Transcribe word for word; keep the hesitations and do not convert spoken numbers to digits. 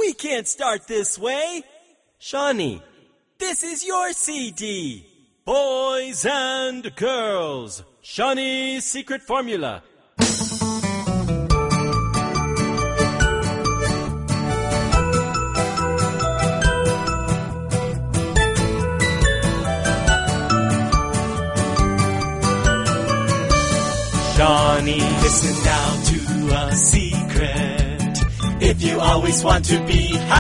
We can't start this way. Shawnee, this is your C D. Boys and girls, Shawnee's secret formula. Shawnee, listen now to a secret. If you always want to be happy,